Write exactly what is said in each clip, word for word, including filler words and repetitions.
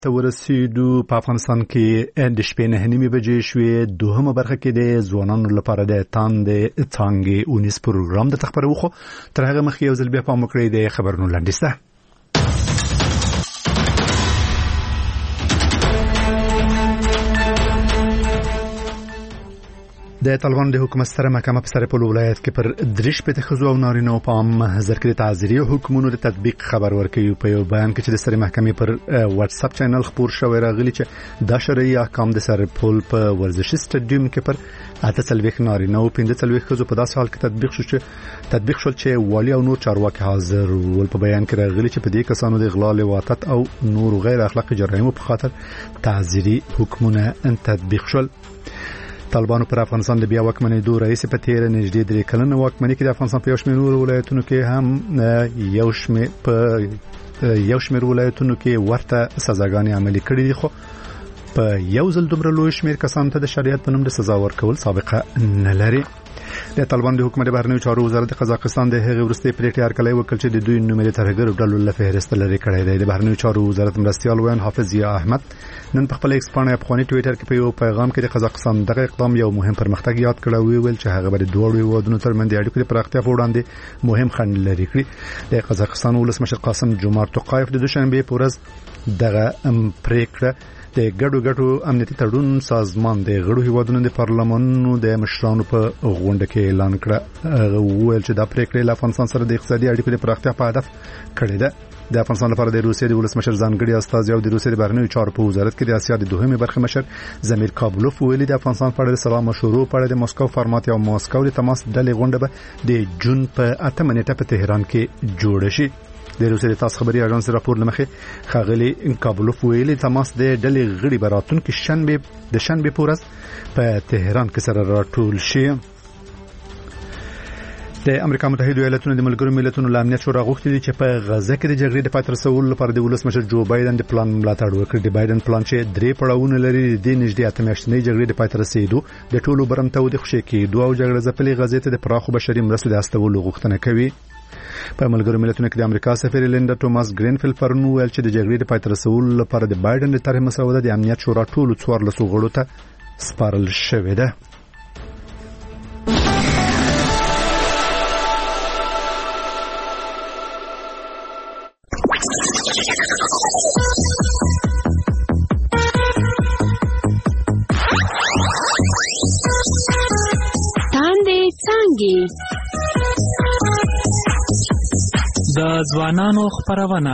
ته ورسېدو په افغانستان کې د شپې نه نیمې بجې شوې. دوهمه برخه کې د ځوانانو لپاره د تاندې څانګې اونیس پروګرام د تخبرو خو تر هغه مخکې یو ځل بیا پام وکړئ د خبرونو لنډیسته. د طالبان د حکومت ستره محکمه په سرپل ولایت کې پر درش په تخزو او نارینه په عام حاضر کړي تعزیري حکومتونو د تطبیق خبر ورکوي. په یو بیان کې چې د ستره محکمې پر واتس اپ چینل خبر شوی راغلی چې د شرعي احکام د سرپل په ورزشي سټډیوم کې پر اته څلويخ نارینه او پنځه څلويخ ښځو په داسې حال کې تطبیق شو چې تطبیق شول چې والی او نور چارواکي حاضر ول. په بیان کې راغلی چې په دې کسانو د اغلال واتت او نور غیر اخلاقی جرایمو په خاطر تعزیري حکومتونه تطبیق شول. طالبانو پر افغانستان د بیا واکمنۍ دوه رئیس په تیر نږدې درې کلنه واکمنۍ کې د افغانستان په یو شمېر نور ولایتونو کې هم یو شمېر په یو شمېر ولایتونو کې ورته سزاګانې عملي کړې دي، خو په یو ځل دومره لوی شمېر کسانو ته د شریعت په نوم د سزا ورکول سابقه نه لري. د طالبان د حکومت بهرنیو چارو وزارت د قزاقستان د هغې وروستي پریکړې هرکلی وکړ چې د دوی نومېدلي ترهګرو ډلو له فهرست لرې کړی دی. د بهرنیو چارو وزارت مرستیال ویان حافظ ضیا احمد نن په خپل ایکس پاڼه افغاني ټویټر کې په یو پیغام کې د قزاقستان دغه اقدام یو مهم پرمختګ یاد کړ او ویل چې هغه به د دوه هیوادونو ترمنځ د اړیکو د پراختیا په وړاندې مهم خنډ لري کړی. د قزاقستان ولسمشر قاسم جمعه توقایف د دوشنبه په ورځ دغه پریکړه د ګډو ګډو امنیتي تړون سازمان د غړو هیوادونو د پارلمانونو د مشرانو په غونډه کې اعلان کړ. وویل چې دا پریکړه له افغانستان سره د اقتصادي اړیکو د پراختیا په هدف کړې ده. د افغانستان لپاره د روسیې د ولسمشر ځانګړي استازي او د روسیې د بهرنیو چارو په وزارت کې د اسیا د دوهمې برخې مشر زمیر کابلوف ویلي د افغانستان په اړه د سلام مشورو په اړه د مسکو فارمات او ماسکو د تماس ډلې غونډه به د جون په اتمه نیټه په تهران کې جوړه شي. د روسیې د تاس خبري اژانس راپور لمخې خاغلی کابلوف ویلي تماس د ډلې غړي براتون کې شنبه د شنبه پورز په تهران کې سره راټول شي. د امریکا متحده ایالاتونو د ملګرو ملتونو له امنیت شورا غوښتي چې په غزه کې د جګړې د پای ته رسولو لپاره د ولسمشر جو بایدن د پلان ملاتړ وکړي. د بایدن پلان چې درې پړاوونه لري د نږدې اته میاشتنۍ جګړې د پای ته رسیدو د ټولو برمته د خوشي کېدو او جګړه ځپلې غزې ته د پراخو بشري مرستو د استولو غوښتنه کوي. په ملګرو ملتونو کې د امریکا سفیر لیندا توماس گرینفیلد پرون ویل چې د جګړې د پای ته رسولو لپاره د بایدن د طرح مسوده د امنیت شورا ټولو څوارلسو غړو ته سپارل شوې ده. د ځوانانو خبرونه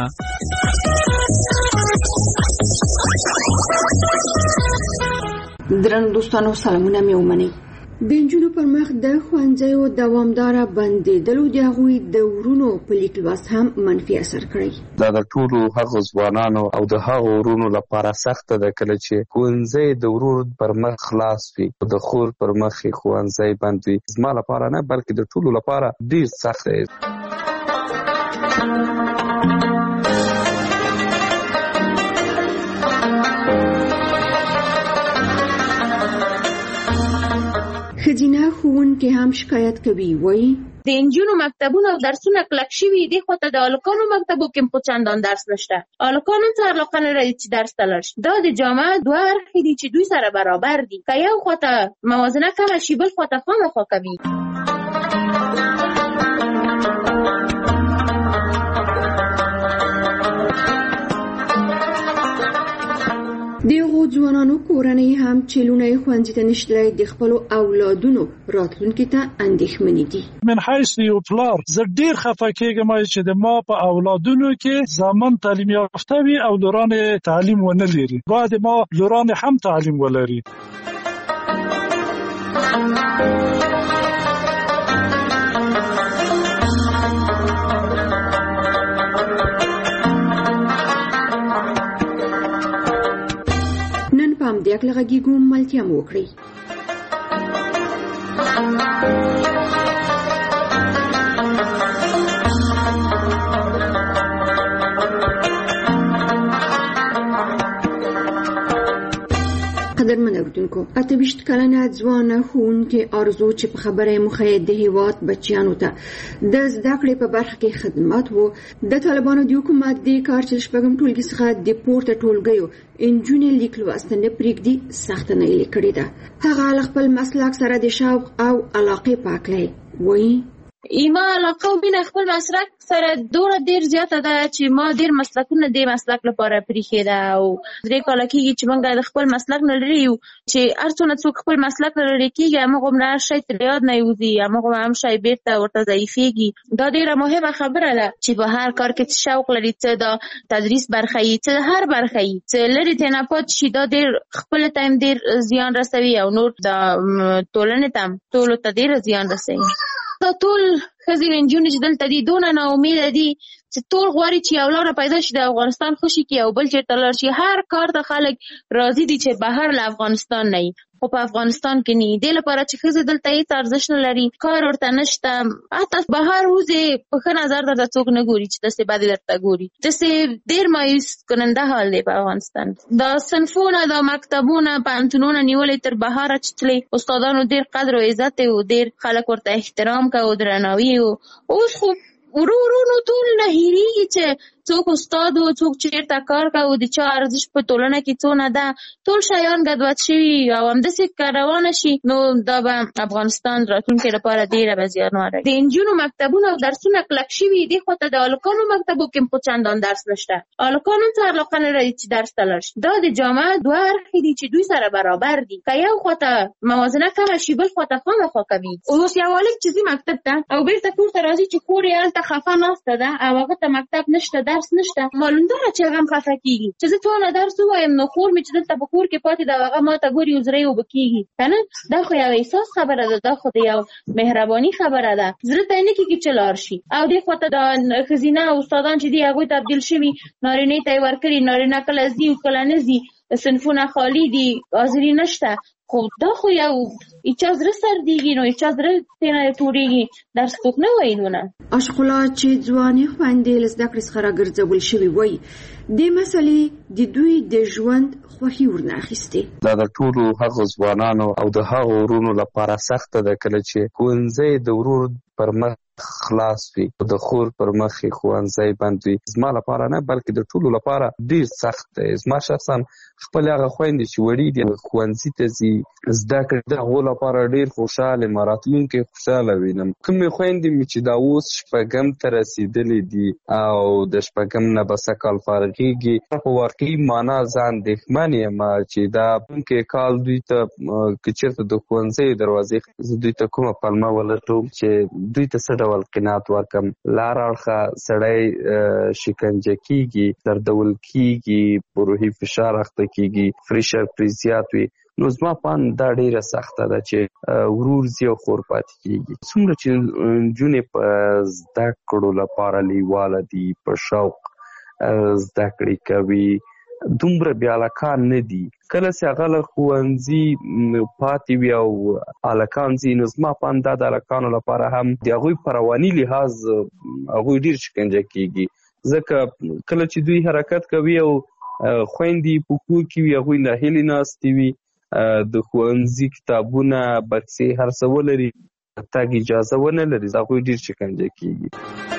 درنو دوستانو سلامونه مې ومنئ. د نجونو پر مخ د ښوونځیو دوامداره بندېدلو د هغوی د ورونو په لیک لوست هم منفي اثر کړی. دا د ټولو هغو ځوانانو او د هغو ورونو لپاره سخته ده کله چې ښوونځی د ورور پر مخ خلاص وي، د خور پر مخ ښوونځی بند وي. زما لپاره نه بلکې د ټولو لپاره ډیر سخت دی. خزینه ښوونکي هم شکایت کوي. وایي د انجونو مکتبونو او درسونه کلک شوي دي، خو ته د الکانو مکتبو کې په چندان درس نشته. الکانو څه علاقه نه لري چې درس ته لاړ شي. دا د جامعه دوه اړخې دي چې دوی سره برابر دي. که یو خواته موازنه کمه شي بل خواته خامخا کوي. دغه ځوانانو کورنۍ هم چې لونی ښوونځي ته نشتلی د خپلو اولادونو راتلونکي ته اندېښمنې دي. من حیث یو پلار زه ډیر خفه کېږم چې د ما په اولادونو کې زامن تعلیم یافته وي او لوران تعلیم ونه لري. باید ما لوران هم تعلیم ولري. هم د اکل غږیږو ملتیا مو وکړئ. قدرمن اوردونکو اته ویشت کلنه ځوانه ښوونکې آرزو چې په خبره مخې د هیواد بچیانو ته د زده کړې په برخه کې خدمات وو د طالبانو د حکومت د کار چې شپږم ټولګي څخه د پورته ټولګیو انجونې لیک لوست نه پرېږدي سخته نه لیکړې ده هغه خپل مسلک سره د شوق او علاقې پاکلې وایي ایما علاقه او مینه خپل مسلک سره دوره ډیر زیاته ده چې ما ډیر مسلکونه د مسلک لپاره پریښې ده او درې کاله کېږي چې موږ د خپل مسلک نه لري یو چې هر څونه څوک خپل مسلک نه لري کېږي هغه هم هر شی تر یاد نه یوځي هغه هم شی بیرته ورته ضعیفېږي دا ډیره مهمه خبره ده چې په هر کار کې شوق لري څه د تدریس برخه یې څه هر برخه یې څه لري ته نه پات شي دا ډیر خپل ټایم ډیر زیان رسوي او نور د ټولنې ته ټول ته ډیر زیان رسوي دا ټول ښځې نجونې چې دلته دي دونه ناامیده دي چې ټول غواړي چې یو لاره پیدا شي د افغانستان خوشي کړي او بل چېرته لاړ شي هر کار ته خلک راضي دي چې بهر له افغانستان نه وي خو په افغانستان کې نه دې لپاره چې ښځې دلته هېڅ ارزښت نه لري کار ورته نشته حتی بهر وځې په ښه نظر درته څوک نه ګوري چې داسې بدې درته ګوري داسې ډېر مایوس کننده حال دی په افغانستان دا صنفونه دا مکتبونه پوهنتونونه نیولې تر بهره چې تلې استادانو ډېر قدر او عزت او ډېر خلک ورته احترام کوي او درناوي اوس خو ورو ورو نو ټول نه هېرېږي چې څوک استاد و څوک چېرته کار کوي د چا ارزښت په ټولنه کې څونه ده ټول شیان ګډوډ شوي او همداسې که روانه شي نو دا به افغانستان راتلونکي لپاره ډېره به زیانواره د نجونو مکتبونه او درسونه کلک شوي دې خوا ته د هلکانو مکتبو کې خو چندان درس نشته هلکانو ته علاقه نه لري چې درس ته لاړ شي دا د جامعه دوه اړخې دي چې دوی سره برابر دي که یو خوا ته موازنه کمه شي بل خوا ته خامخا کوي اوس یو هلک چې ځي مکتب ته او بېرته کور ته راځي چې کور یې هلته خفه ناسته ده او هغه ته مکتب نشته درس نشته معلوم ده چې هغه هم خفه کېږي چې زه توانه درس ووایم نو خور مې چې دلته په کور کې پاتې ده هغه ما ته ګوري او زړه یې اوبه کېږي که نه دا خو یو احساس خبره ده دا خو د یو مهرباني خبره ده زړه ته یې نه کېږي چې لاړ شي او دې خوا ته د ښځینه استادان چې دي هغوی تبدیل شوي نارینې ته یې ورکړي نارینه کله ځي او کله نه ځي صنفونه خالي دي حاضري نشته خو دا خو یو هیچا زړه سردېږي نو هیچا زړه ترې ټوړېږي درس څوک نه وایي نونه اشقلا چې ځوانې خویندې له زده کړې څخه راګرځول شوي وایي دې مسلې د دوی د ژوند خوښي ورنه اخیستې دا د ټولو هغو ځوانانو او د هغو ورونو لپاره سخته ده کله چې ښوونځی د ورور پر مخ خلاص وي د خور پر مخ ښوونځی بند وي زما لپاره نه بلکې د ټولو لپاره ډېر سخت دی زما شخصا خپل هغه خویندې چې وړي دي ښوونځي ته ځي زده کړې د هغو لپاره ډېر خوشحاله یم راتلونکی خوشحاله وینم کومې خویندې مې چې دا اوس شپږم ته رسېدلې دي او د شپږم نه به سږ کال فارغېږي په واقعي معنا زه اندېښمن یم چې دا راتلونکی کال دوی ته که چېرته د ښوونځیو دروازې زه دوی ته کومه پلمه ولټوم چې دوی ته څه ډول قناعت ورکم لار اړخه سړی شکنجه کېږي دردول کېږي په روحي فشار اخته کېږي پریشر پرې زیات وي نو زما په اند دا ډېره سخته ده چې ورور ځي او خور پاتې کېږي څومره چې نجونې په زده کړو لپاره لیواله دي په شوق زده کړې کوي دومره بې هلکان نه دي کله چې هغه له ښوونځي پاتې وي او هلکان ځي نو زما په اند دا د هلکانو لپاره هم د هغوی په رواني لحاظ هغوی ډېر شکنجه کېږي ځکه کله چې دوی حرکت کوي او خویندې په کور کې وي هغوی ناهیلې ناستې وي د ښوونځي کتابونه بکسې هر څه ولري تګ اجازه ونه لري هغوی ډېر شکنجه کېږي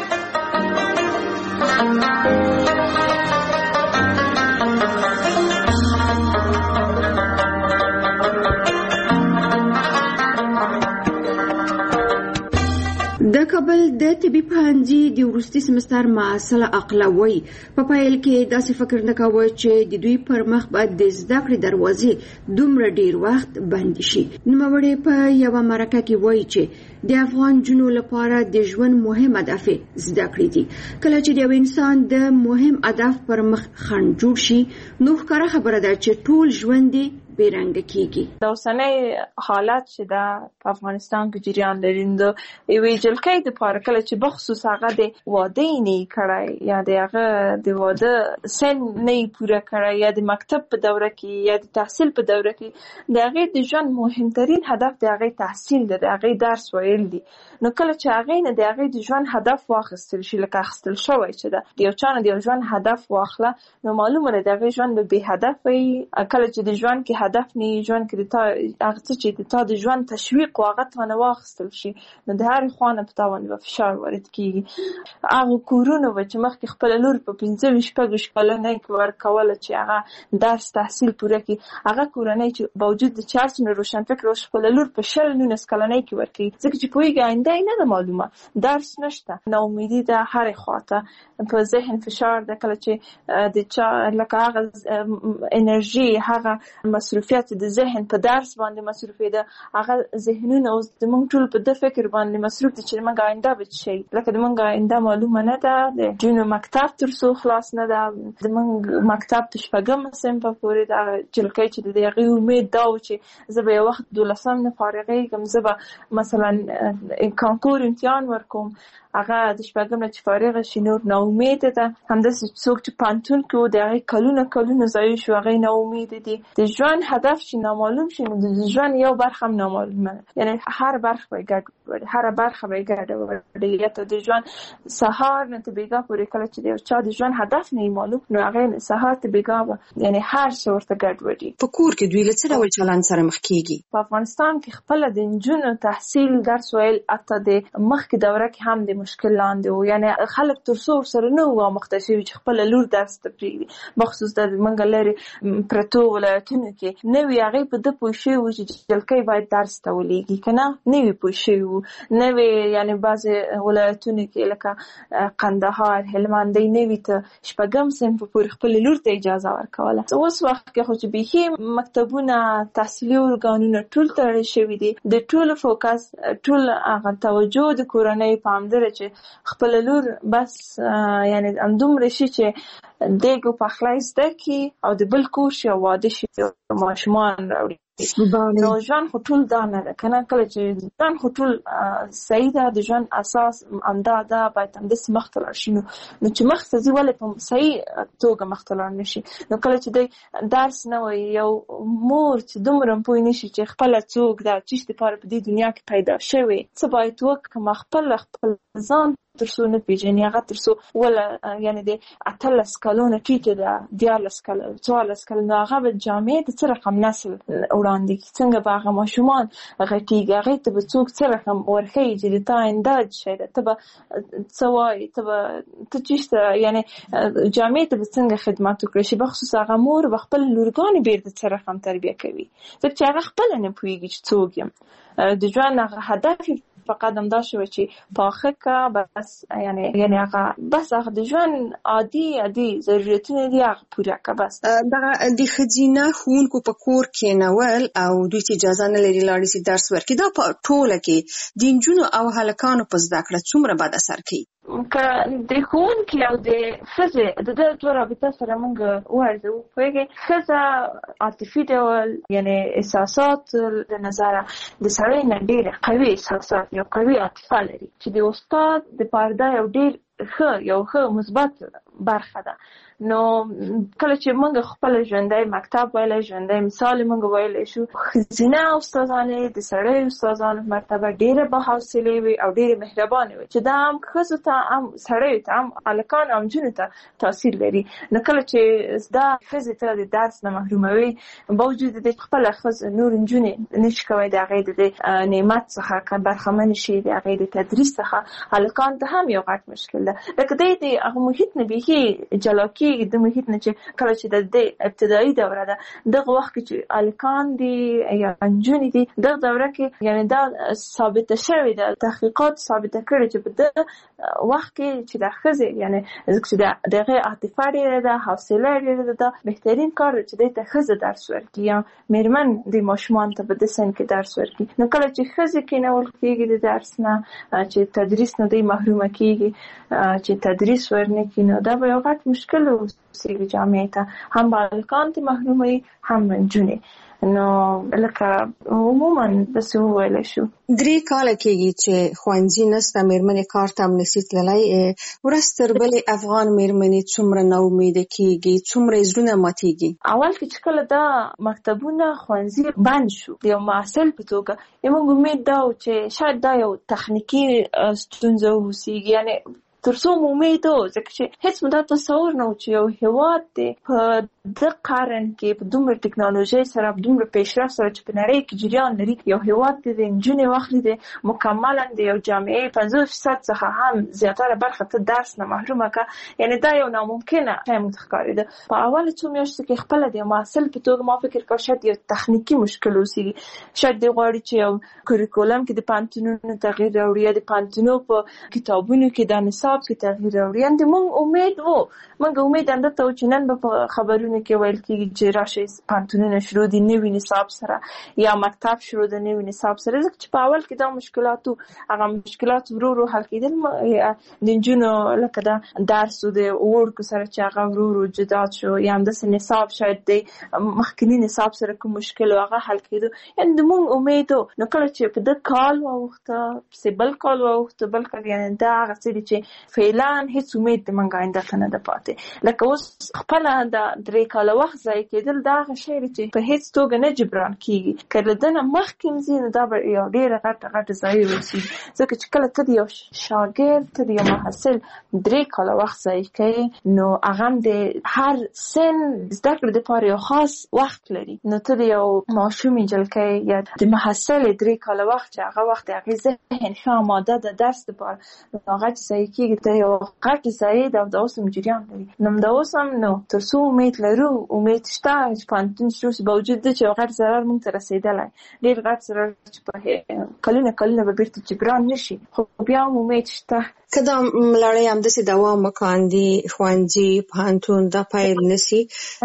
د کابل د طبي پوهنځي د وروستي سمستر محصله اقلوي په پیل کې داسې فکر نه کاوه چې د دوی پر مخ به د زده کړې دروازې دومره ډیر وخت بند شي نوموړی په یوه مرکه کې وایي چې د افغان جنو لپاره د ژوند مهم هدف زده کړې دي کله چې د یو انسان د مهم هدف پر مخ خنډ جوړ شي نو ښکاره خبره ده چې ټول ژوند بیرنګ کیږي د اوسنۍ حالت چې د افغانستان کې جریان لري د یوې جلکې د پاره کله چې بخصوص هغه د واده نه کړای یا د هغه د واده سن نه پوره کړای یا د مکتب په دوره کې یا د تحصیل په دوره کې د هغه د ژوند مهمترین هدف د هغه تحصیل دی د هغه درس ویل دي نو کله چې هغه نه د هغه د ژوند هدف واخیستل شي لکه اخیستل شوی چې د یو چا نه د ژوند هدف واخله نو معلومه ده د هغه ژوند به بې هدف وي کله چې د ژوند کې هدف نه ژوند کې تا هغه چې د تا د ژوند تشویق او هغه ته نه واخیستل شي نو د هر خوانه په تا باندې فشار وارد کیږي. هغه کورونه چې مخکې خپل لور په پنځه شپږ کلنۍ کې ورکوله چې هغه درس تحصیل پوره کړي، هغه کورنۍ چې باوجود د چارج نه روشن فکر او خپل لور په شل نونس کلنۍ کې ورکړي ځکه چې پوهیږي آینده یې نه ده معلومه، درس نشته، ناامیدي ده هر خواته، په ذهن فشار ده. کله چې د چا لکه هغه انرژي هغه مصروفیت د ذهن په درس باندې مصروفي ده، هغه ذهنونه اوس زموږ ټول په د فکر باندې مصروف دي چې موږ آینده به شي، لکه د موږ آینده معلومه نه ده، د جنو مکتب تر څو خلاص نه ده، د موږ مکتب د شپږم صنف پورې دا جلکۍ چې د هغې امید دا و چې زه به یو وخت دولسم نه فارغېږم، زه به مثلا کانکور امتحان ورکوم، هغه د شپږم نه چې فارغ شي نور ناامیده ده. همداسې څوک چې پوهنتون کې و د هغې کلونه کلونه ضایع شو، هغې ناامیده دي. د ژوند هدف چې نامعلوم شي نو د ژوند یو برخه هم نامعلومه ده، یعنې هر برخه به یې ګډوډ، هره برخه به یې ګډوډ. یا ته د ژوند سهار نه تر بېګا پورې کله چې د یو چا د ژوند هدف نه وي معلوم نو هغې سهار تر بېګا به یعنې هر څه ورته ګډوډي. په کور کې دوی له څه ډول چلند سره مخ کېږي؟ په افغانستان کې خپله د نجونو تحصیل درس ویل حتی د مخکې دوره کې هم د مشکل لاندې و، یعنې خلک تر څو ورسره نه وو آموخته شوي چې خپله لور درس ته پرېږدي، بخصوص د موږ لرې پرتو ولایتونو کې نه وي هغې په ده پوه شوي وو چې جلکۍ باید درس ته ولېږي که نه نه وي پوه شوي وو، نه وي یعنې بعضې ولایتونو کې لکه قندهار هلمند دی نه وي ته شپږم صنف پورې خپلې لور ته اجازه ورکوله. اوس وخت کې خو چې بیخي مکتبونه تحصیلي ارګانونه ټول تړل شوي دي، د ټولو فوکس ټول هغه توجه د کورنۍ په همدې ده چې خپل لور بس یعنې همدومره شي چې دیګ او پخلی زده کړي او د بل کور شي او واده شي او ماشومان راوړي. نو ژوند خو ټول دا نه ده که نه، کله چې ژوند خو ټول صحیح ده، د ژوند اساس همدا ده، باید همداسې مخته لاړ شي. نو نو چې مخته ځي ولې په صحیح توګه مخته لاړ نه شي؟ نو کله چې دی درس نه وایي، یو مور چې دومره پوه نه شي چې خپله څوک ده، چیش دپاره په دې دنیا کې پیدا شوې، څه باید وکړم، خپل خپل ځان تر څو نه پېژني، هغه تر څو وله یعنې د اتلس کلونه ټیټه ده دیارلس کاله څوارلس کاله نو هغه به جامې د څه رقم نسل وړاندې کړي، څنګه به هغه ماشومان غټېږي، هغې ته به څوک څه رقم ورښیي چې د تا آینده شی ده، ته به څه وایي، ته به ته چېرته یعنې جامې ته به څنګه خدمت وکړی شي. بخصوص هغه مور به خپل لورګانې بېرته څه رقم تربیه کوي ځکه چې هغه خپله نه پوهېږي چې څوک یم. د ژوند هغه هدف فقط همدا شوه چې پاخه که بس یعنی یعنی هغه بس هغه د ژوند عادي عادي ضرورتونه دي هغه پوره که بس. دغه د ښځینه ښوونکو په کور کېنول او دوی ته اجازه نه لري لاړې سي درس ورکړي، دا په ټوله کې د نجونو او هلکانو په زده کړه څومره بد اثر کوي؟ که د ښوونکي او د ښځې د ده دوه رابطه سره موږ وارزوو، پوهېږئ ښځه عاطفي ډول یعنې احساسات د نظره د سړی نه ډېرې قوي احساسات یو قوي عاطفه لري چې د استاد د پاره دا یو ډېر ښه یو ښه مثبت برخه ده. نو کله چې موږ خپل ژوندی مکتب ویلی، ژوندی مثال موږ ویلی شو، ښځینه استادانې د سړی استادانو مرتبه ډېره با حوصلې وي او ډېرې مهربانې وي چې دا هم ښځو ته هم سړیو ته هم هلکان او نجونو ته تاثیر لري. نو کله چې دا ښځې ته د درس نه محروموي باوجود د خپله ښځه نور نجونې نشي کوی د هغې د نعمت څخه که برخمنې شي د هغې د تدریس څخه، هلکان ته هم یو غټ مشکل ده. لکه دی د هغه محیط نه بیخي جلا کېږي، د محیط نه چې کله چې د دې ابتدایي دوره ده دغه وخت کې چې هلکان دي یا نجونې دي دغه دوره کې یعنې دا ثابته شوې ده، تحقیقات ثابته کړي چې په دغه وخت کې چې د ښځې یعنې ځکه چې د هغې عاطفه ډېره ده، حوصله ډېره ده، دا بهترین کار دی چې دی ته ښځه درس ورکړي یا مېرمن د ماشومان ته په دې سن کې درس ورکړي. نو کله چې ښځې کېنول کېږي د درس نه، چې تدریس نه دی محرومه کېږي، چې تدریس ورنه کړي، نو دا به یو غټ مشکل وسیږي جامعې ته، هم به هلکان ته محروموي هم نجونې. نو لکه عموما داسې وویلی شو درې کاله کېږي چې ښوونځي نسته، مېرمنې کار ته هم نسي تللی، ورځ تر بلې افغان مېرمنې څومره ناامیده کېږي، څومره یې زړونه ماتېږي. اول کې چې کله دا مکتبونه ښوونځي بند شو د یو محصل په توګه موږ امید دا و چې شاید دا یو تخنیکي ستونزه واوسېږي، یعنې تر څو امید و ځکه چې هیڅ مو دا تصور نه و چې یو هیواد دی په د قرن کې په دومره ټکنالوژي سره په دومره پیشرفت سره چې په نړۍ کې جریان لري یو هیواد دی د انجونې واخلي دی مکملا د یو جامعې پنځوس فیصد څخه هم زیاتره برخه ته درس نه محرومه کا یعنی دا یو ناممکنه شی موږ ښکارېده په اول څو میاشتو کې خپله د محصل په توګه ما فکر کاوه شاید یو تخنیکي مشکل اوسېږي شاید دی غواړي چې یو کریکولم کې د پوهنتونونو تغییر راوړي یا د پوهنتونو په کتابونو کې د نصاب کې تغییر راوړي یعنې موږ امید و موږ امید همدلته و چې نن به په خبرونو کې ویل کېږي چې راشئ پوهنتونونه شروع دي نوي نصاب سره یا مکتب شروع د نوي نصاب سره ځکه چې په اول کې دا مشکلات هغه مشکلات ورو ورو حل کېدل د نجونو لکه دا درس د وړکو سره چې هغه ورو ورو جدا شو یا همداسې نصاب شاید د مخکني نصاب سره کوم مشکل و هغه حل کېدو یعنې د موږ امید و نو کله چې په ده کال واوښته پسې بل کال واوښته بل کال یعنې دا هغه څه دي چې فعلا هېڅ امید د موږ آینده ته نه ده پاتې لکه اوس خپله د درې کاله وخت ضایع کېدل دا هغه شی دی چې په هېڅ توګه نه جبران کېږي که له ده نه مخکې هم ځي نو دا به یو ډېره غټه غټه ضایع اوسېږي ځکه چې کله ته د یو شاګرد ته د یو محصل درې کاله وخت ضایع کوې نو هغه هم د هر سن زده کړې دپاره یو خاص وخت لري نو ته د یو ماشومې جلکۍ یا د محصل درې کاله وخت چې هغه وخت د هغې ذهن ښه آماده ده درس دپاره نو هغه چې ضایع کېږي ته یو غټ ضایع ده او دا اوس هم جریان لري نو همدا اوس هم نو تر څو امید لرو امید شته چې پوهنتون شروع شي باوجود ده چې یو غټ ضرر موږ ته رسېدلی ډېر غټ ضرر چې په کلونه کلونه به بیرته جبران نه شي خو بیا هم امید شته که دا لړۍ همداسې دوام وکاندي ښوونځي پوهنتون دا پیل نشي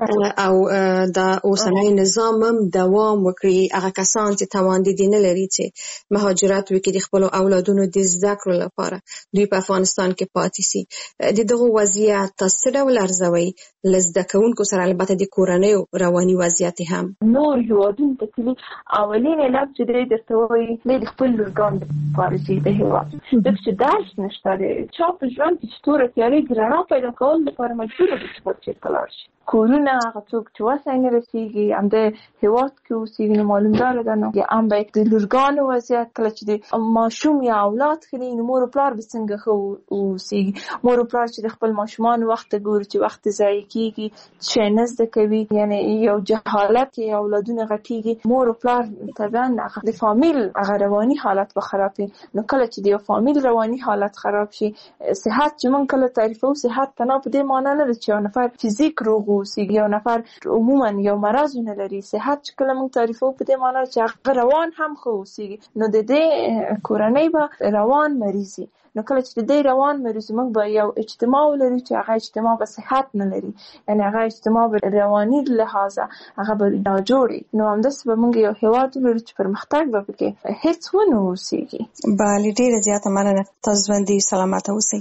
او دا اوسنی نظام هم دوام وکړي هغه کسان چې توان دي نه لري چې مهاجرت وکړي د خپلو اولادونو د زده کړو لپاره دوی په افغانستان کې پاتې سي د دغو وضعیت تاسو څه ډول ارزوئ له زده کوونکو سره البته د کورنیو رواني وضعیت هم نور هېوادونو ته تلي اولین علت چې دی درته وایي دی د خپل لورګانو دپاره چې د هېواد ځکه چې درس نشته چا په ژوند کې چې توره تیارې د رڼا پیدا کولو لپاره مجبوره ده چې بل چېرته لاړ شي کورونه هغه څوک چې وسای نه رسېږي همدې هېواد کې اوسېږي نو معلومداره ده نو یا هم به د لورګانو وضعیت کله چې د ماشوم یا اولاد ښه دی نو مور و پلار به څنګه ښه اوسېږي مور و پلار چې د خپل ماشومانو وخت ته ګوري چې وخت ضایع کېږي شی نه زده کوي یعنې یو جهالت کې اولادونه غټېږي مور و پلار طبعا د فامیل هغه رواني حالت به خراب وي نو کله چې د یو فامیل رواني حالت خراب شي صحت چې موږ کله تعریفوو صحت تنها په دې معنا نه ده چې یو نفر فزیک روغ اوسېږي یو نفر عموما یو مرض نه لري صحت چې کله موږ تعریفوو په دې معنا چې هغه روان هم ښه اوسېږي نو د دې کورنۍ به روان مریض نو کله چې د دې روان مریض موږ به یو اجتماع ولرو چې هغه اجتماع به صحت نه لري یعنې هغه اجتماع به رواني لحاظه هغه به ناجوړي نو همداسې به موږ یو هېواد ولرو چې پرمختګ به پکې هېڅ ونه اوسېږي بله ډېره زیاته مننه تاسو ژوندي سلامته اوسئ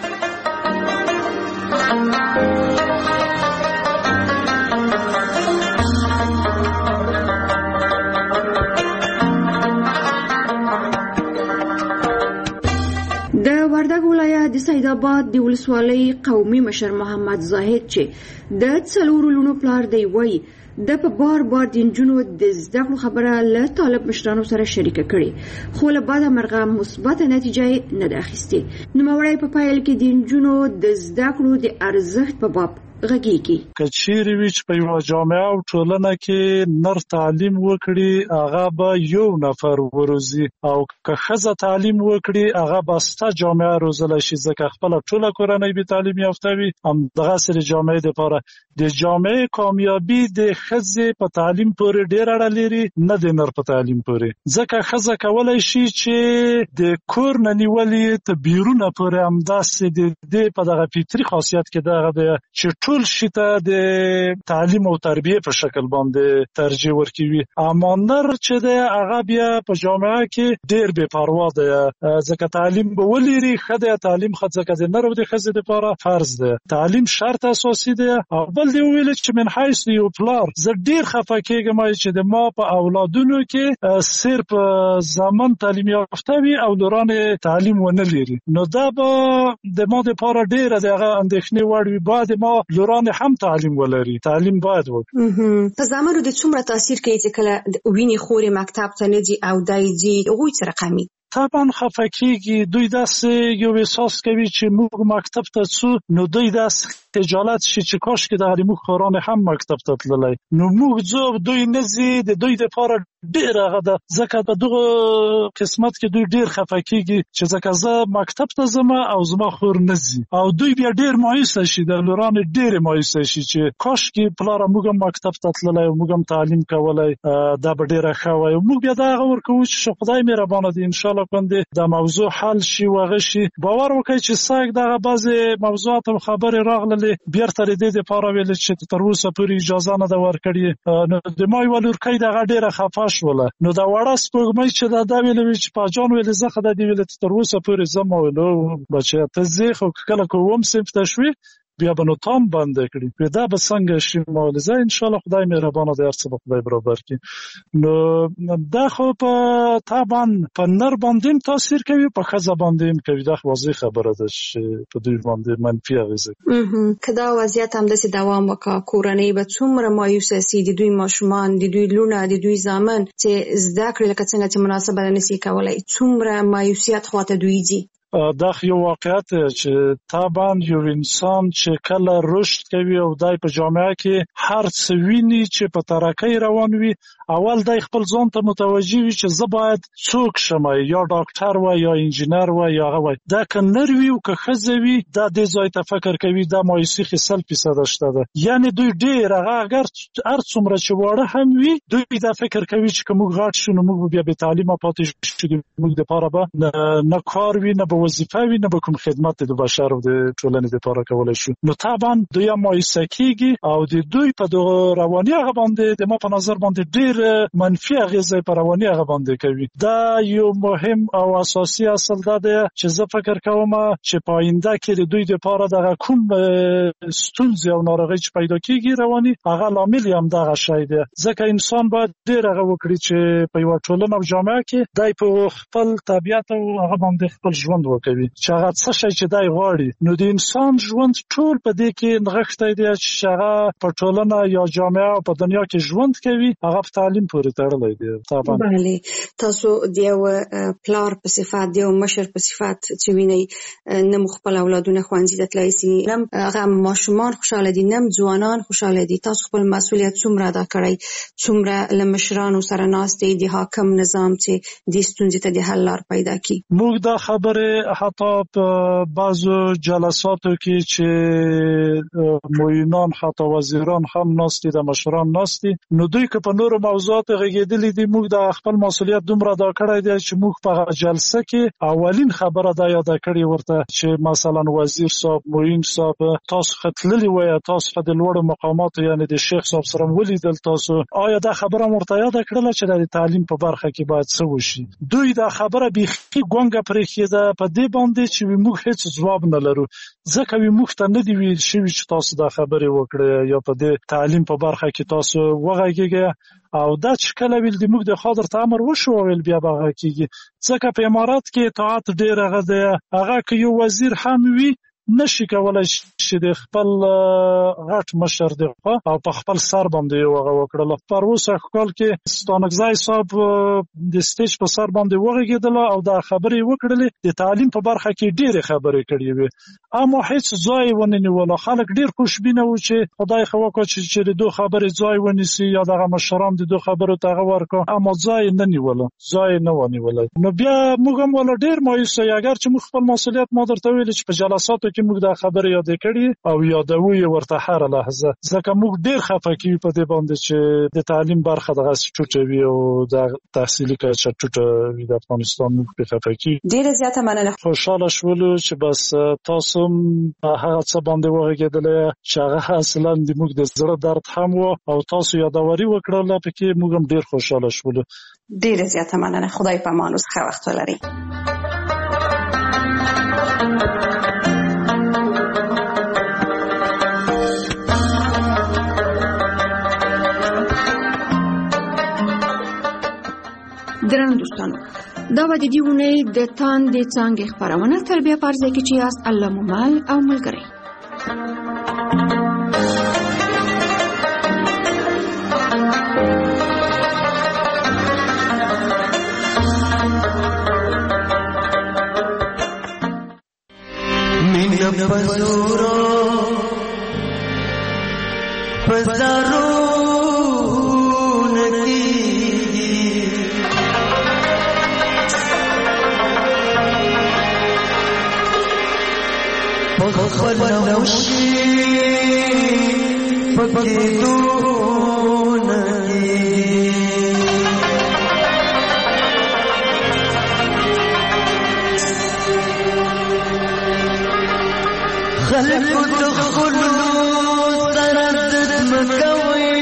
د وردګ ولایت د سید آباد د ولسوالۍ قومي مشر محمد زاهد چې د څلورو لوڼو پلار دی وایي د په بار بار د نجونو د زده کړو خبره له طالب مشرانو سره شریکه کړې خو له بعده مرغه مثبته نتیجه نه ده اخیستې نوموړی په پیل کې د نجونو د زده کړو د ارزښت په باب غږیږي که چیرې وي چې په یوه جامعه او ټولنه کې نر تعلیم وکړي هغه به یو نفر وروزي او که ښځه تعلیم وکړي هغه به سته جامعه روزلی شي ځکه خپله ټوله کورنۍ بې تعلیم یافته وي همدغسې د جامعې دپاره د جامعې کامیابي د ښځې په تعلیم پورې ډېر اړه لري نه د نر په تعلیم پورې ځکه ښځه کولی شي چې د کور نه نیولې تر بیرونه پورې همداسې د دې په دغه فطري خاصیت کې دغه دی چې ټول شي ته د تعلیم او تربیې په شکل باندې ترجیح ورکوي اما نر چې دی هغه بیا په جامعه کې ډېر بې پروا دی ځکه تعلیم به ولري ښه دی تعلیم ښه ځکه د نر او د ښځې دپاره فرض دی تعلیم شرط اساسي دی او بل دی وویل چې من حیث یو پلار زه ډېر خفه کېږم چې د ما په اولادونو کې صرف زامن تعلیم یافته وي او لوران تعلیم ونه لري نو دا به د ما دپاره ډېره د هغه اندېښنې وړ وي باید ما لوران هم تعلیم ولري تعلیم باید وکړي په زامنو د څومره تاثیر کوي چې کله وینې خورې مکتب ته نه ځي او دی ځي هغوی څه رقم وي طبعا خفه کېږي. دوی داسې یو احساس کوي چې موږ مکتب ته ځو، نو دوی داسې خجالت شي چې کاشکې دغه موږ خوران هم مکتب ته تللی. نو موږ ځو، دوی نه ځي، د دوی دپاره ډېر هغه ده. ځکه په دغه قسمت کې دوی ډېر خفه کېږي چې ځکه زه مکتب ته ځم او زما خور نه ځي، او دوی بیا ډېر مایوسه شي، د لورانې ډېرې مایوسه شي چې کاشکې پلاره موږ هم مکتب ته تللی او موږ هم تعلیم کولی، دا به ډېره ښه وای. موږ بیا دا هغه ورکوو چې خدای مهربانه دی، انشاءالله باندې دا موضوع حل شي و هغه شي. باور وکړئ چې سږ دغه بعضې موضوعات او خبرې راغللې، بیرته د دې دپاره ویلې چې تر اوسه پورې اجازه نه ده ورکړې. نو د ما یوه لورکۍ دغه ډېره خفه شوله. نو دا وړه سپوږمۍ چې دا دا ویلې وي چې پاجان ویلې زه خو دا دې ویلې تر اوسه پورې ځم. ویلو بچیه ته ځې، خو کله که اووم صنف ته شوې بیا به نو تام بنده کړي، بیا دا به څنګه شي؟ ما ویلې زه انشاءالله خدای مهربانه دی، هر څه به خدای برابر کړي. نو دا خو په طبعا په نر باندې هم تاثیر کوي، په ښځه باندې هم کوي. دا خو واضح خبره ده چې په دوی باندې منفي اغېزه کوي. که دا وضعیت همداسې دوام وکړي، کورنۍ به څومره مایوسه سي، د دوی ماشومان، د دوی لونه، د دوی زامن چې زده کړې لکه څنګه چې مناسبه نشي کولی، څومره مایوسیت خواته دوی ځي. دا یو واقعیت دی چې طبعا یو انسان چې کله رشد کوي او دای په جامعه کې هر څه ویني چې په ترقۍ روان وي، اول دای خپل ځان ته متوجه وي چې زه باید څوک شم، یا ډاکټر وای یا انجینر وای یا هغه وای. دا که نر وي او که ښځه وي، دا دې ځای ته فکر کوي دا مایوسي خو سل فیصده شته ده. یعنې دوی ډېر هغه اگر هر څومره چې واړه هم وي، دوی دا فکر کوي چې که موږ غټ شو نو موږ به بیا بې تعلیمه پاتې شو، موږ دپاره به نه کار وي، نه به وظیفه وي، نه به کوم خدمت د بشر او د ټولنې دپاره کولی شو. نو طبعا دوی هم مایوسه کېږي او د دوی په دغه رواني هغه باندې د ما په نظر باندې ډېر منفي اغېزه په رواني هغه باندې کوي. دا یو مهم او اساسي اصل دا دی چې زه فکر کوم چې په آینده کې د دوی دپاره دغه کوم ستونزې او ناروغۍ چې پیدا کېږي رواني، هغه لامل یې همدغه شی دی. ځکه انسان باید ډېر هغه وکړي چې په یوه ټولنه او جامعه کې دی په خپل طبیعت او هغه باندې خپل ژوند وکوي چې هغه څه شی چې دی غواړي. نو د انسان ژوند ټول په دې کې نغښتی دی چې هغه په ټولنه یا جامعه او په دنیا کې ژوند کوي، هغه په تعلیم پورې تړلی دی. طبعا بله، تاسو د یو پلار په صفت، د یو مشر په صفت چې وینئ نه مو خپل اولادونه ښوونځي ته تللی سي، نه هغه ماشومان خوشحاله دي، نه ځوانان خوشحاله دي. تاسو خپل مسؤلیت څومره ادا کړی، څومره له مشرانو سره ناستې د حاکم نظام چې دې ستونزې ته د حل لار پیدا کړي؟ موږ دا خبرې حتی په بعضو جلساتو کې چې معینان حتی وزیران هم ناستي، د مشران ناستي، نو دوی که په نورو موضوعاتو غږېدلي دي، موږ د خپل مسؤلیت دومره ادا کړی دی چې موږ په هغه جلسه کې اولین خبره دا یاده کړې ورته چې مثلا وزیر صاحب، معین صاحب، تاسو خو تللي وای، تاسو خو د لوړو مقاماتو یعنې د شیخ صاحب سره ولیدل، تاسو آیا دا خبره ورته یاده کړله چې د تعلیم په برخه کې باید څه وشي؟ دوی دا خبره بیخي ګونګه پرېښېده په دې باندې چې موږ هیڅ ځواب نه لرو، ځکه موږ ته نه دي ویل شوي چې تاسو دا خبرې وکړئ یا په دې تعلیم په برخه کې تاسو وغږېږئ. او دا چې کله ویل د موږ د خاطر ته امر وشو ویل بیا به هغه کېږي، ځکه په امارات کې اطاعت ډېر هغه دی. هغه که یو وزیر هم وي نشي کولای چې د خپل غټ مشر دی او په خپل سر باندې یو هغه وکړله. پر اوسه کال کې ستانکزی صاحب د سټیج په سر باندې وغږېدله او دا خبرې وکړلې، د تعلیم په برخه کې ډېرې خبرې کړې وې، اما هیڅ ځای ونه نیوله. خلک ډېر خوشبینه وو چې خدای خو وکړه چې د دو خبرې ځای ونیسي یا دغه مشران د دو خبرو ته هغه ورکړه، اما ځای نه نیوله، ځای نه ونیولی. نو بیا موږ هم ولا ډېر مایوسه یو، اگر چې موږ خپل مسؤلیت ما درته ویلې چې په جلساتو کې موږ دا خبرې یادې کړي او یادوو یې ورته هره لحظه، ځکه موږ ډېر خفه کېږو په دې باندې چې د تعلیم برخه دغسې ټوټه وي او د تحصیلي کچه ټوټه وي د افغانستان. موږ پرې خفه کېږو. ډېره زیاته مننه. خوشحاله شولو چې بس تاسو هم هغه څه باندې وغږېدلی چې هغه اصلا د موږ د زړه درد هم و او تاسو یادواري وکړله پکې، موږ هم ډېر خوشحاله شولو. ډېره زیاته مننه. خدای په امان. اوس ښه وخت ولرئ. درنو دوستانو، دا به د دې اونۍ د تاندې څانګې خپرونه تر بیا په هر ځای کې چې یاست الله مو مل او ملګری. पजूरों पजरून की पखलौशी पकीदून की خلق دخلوا تردد مكوي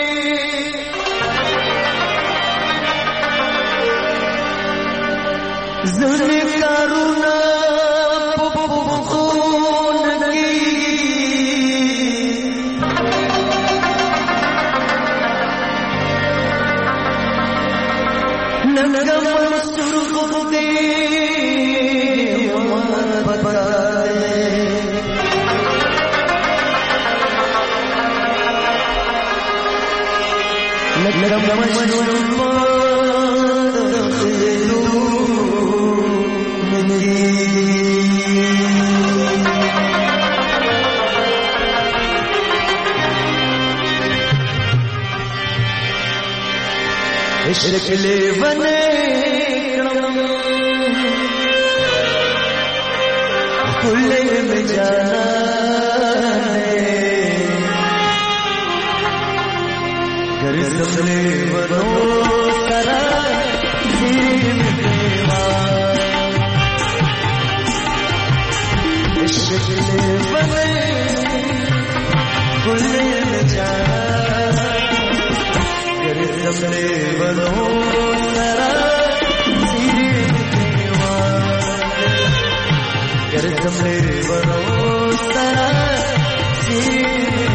زهني كارونا بخونكي ننقم السرخدي ومبقاي لكم مجنون مني الشكل بني كل مجاني करसमले बनो सरा जीव देवा इश्क़े बने गुले जा करसमले बनो सरा जीव देवा करसमले बनो सरा जीव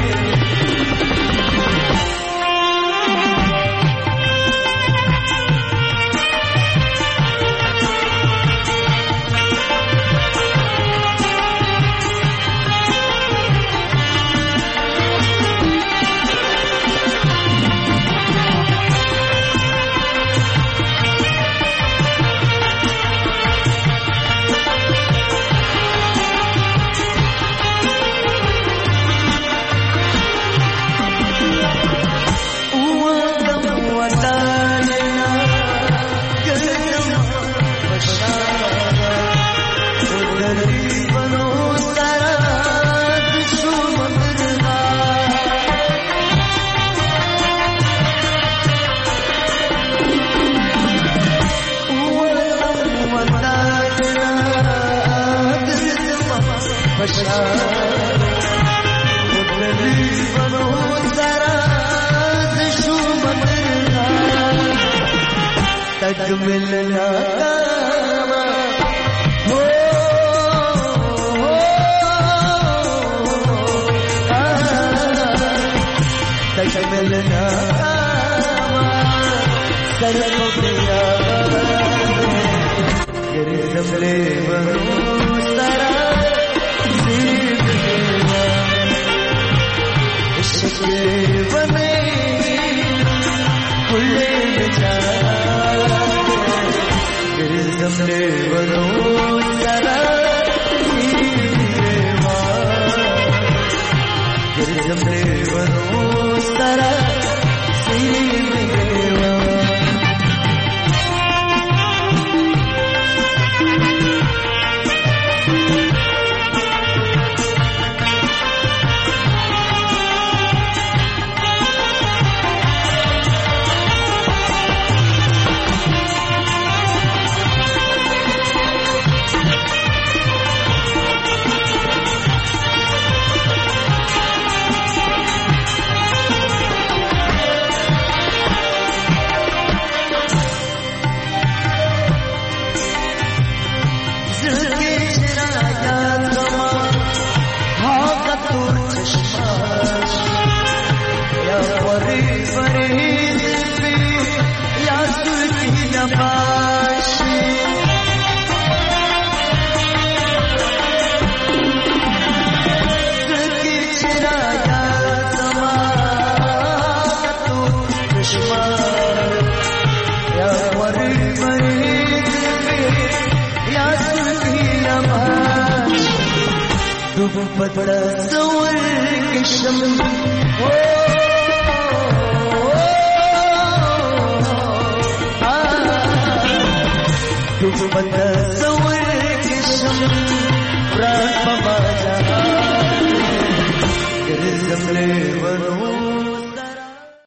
तक मिलना हो तक मिलना सर्व प्रिया गिर जमले बनो सारा जीव देवा इश्क़े बने खुले बेचारा जमले बनो सारा जीव देवा जमले बनो सारा जीव देवा دو بتصور كشم دو بتصور كشم بران بابا جهان كرزم لي